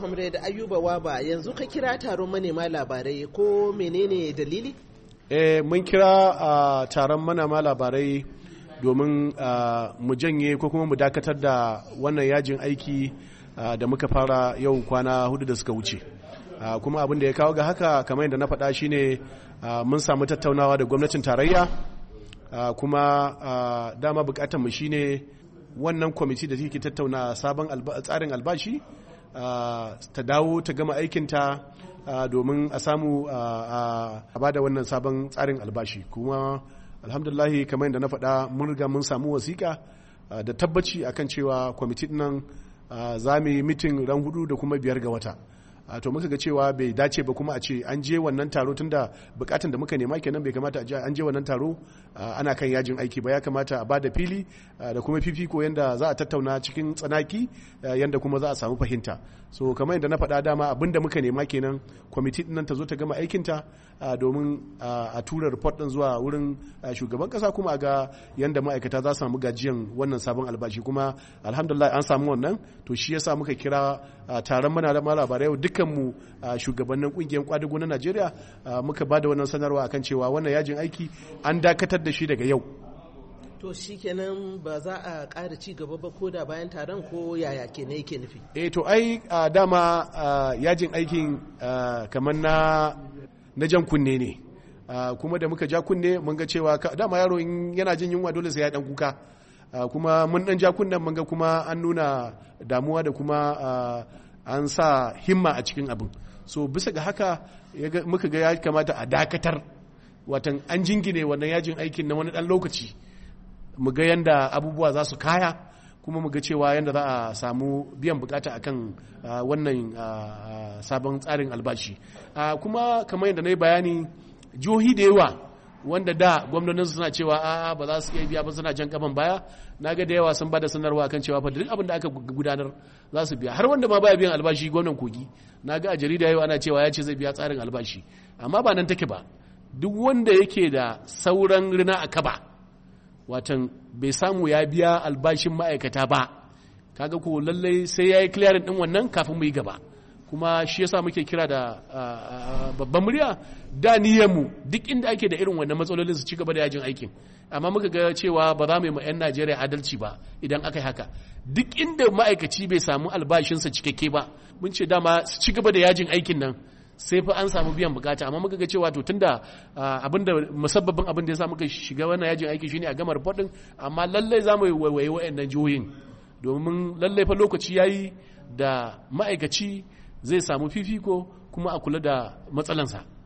Comrade Ayuba Waba, yanzu ka kira taron manema labarai ko menene dalili? Mun kira taron manema labarai domin mu janye ko kuma mu dakatar da wannan yajin aiki da muka fara yau kwana 4 da suka wuce. Kuma abin da ya kawo ga haka kamar yadda na faɗa shine mun samu tattaunawa da gwamnatin tarayya, kuma dama bukatar mu shine wannan kwamiti da take tattauna sabon tsarin albashi ta dawo ta gama aikinta domin a samu a bada wannan sabon tsarin albashi. Kuma alhamdulahi kamar yadda na faɗa mun riga mun samu wasiƙa da tabbaci akan cewa kwamiti nan za mu yi mitin ran 4 da kuma 5 ga wata. To muka ga cewa bai dace ba kuma a ce an je wannan taro, tunda bukatun da muka nema kenan, bai kamata a je an je wannan taro ana kan yajin aiki ba. Ya kamata a bada fili da kuma fifiko yanda za a tattauna cikin tsanaki, yanda kuma za a samu fahimta. So kamar yadda na faɗa dama abinda muka nema kenan, kwamiti nan ta zo ta gama aikinta domin a tura report din zuwa wurin shugaban kasa, kuma a ga yanda ma'aikata za su samu gajiyan wannan sabon albashi. Kuma alhamdulillah an samu wannan. To shi yasa muka kira taron manema labarai dukkanmu shugabannin kungiyar kwadago na Najeriya, muka ba da wannan sanarwa akan cewa wannan yajin aiki an dakatar da shi daga yau. To shi kenan ba za a ƙara ci gaba ba ko da bayan taron, ko yaya kenan yake nufi? To ai dama yajin aikin kamar na jan kunne ne, kuma da muka ja kunne mun ga cewa dama yaro in yana jin yunwa dole sai ya dan kuka, kuma mun dan ja kunnen mun ga kuma an nuna damuwa da kuma an sa himma a cikin abin. So bisa ga haka muka ga ya kamata a dakatar, watan an jingine wannan yajin aikin na wani dan lokaci, mu ga yanda abubuwa za su kaya, kuma mu ga cewa yanda za a samu biyan bukata akan wannan sabon tsarin albashi. Kuma kamar yadda na yi bayani, jihohi da yawa wanda da gwamnonin suna cewa a'a ba za su iya biya ba, suna jan kaban baya, naga da yawa sun bada sanarwa kan cewa fa duk abin da aka gudanar za su biya. Har wanda ma baya biyan albashi, gwamnan Kogi naga a jarida yau ana cewa ya ce zai biya tsarin albashi. Amma ba nan take ba, duk wanda yake da sauran rina a kaba, watan bai samu ya biya albashin ma'aikata ba, kaga ko lallai sai yayi clearing din wannan kafin mu yi gaba. Kuma shi yasa muke kira da babban murya, da niyyarmu duk inda ake da irin wannan matsalolin su ci gaba da yajin aikin. Amma muka ga cewa ba za mu yi ma 'yan Najeriya adalci ba idan aka yi haka. Duk inda ma'aikaci bai samu albashinsa cikakke ba, mun ce dama su ci gaba da yajin aikin nan sai fa an samu biyan bukata. Amma muka ga cewa to tunda musabbabin abin da ya sa muka shiga wannan yajin aiki shine a gama report din, amma lallai za mu yi waiwaye waɗannan jihohin, domin lallai fa lokaci yayi da ma'aikaci zai samu fifiko kuma a kula da matsalansa.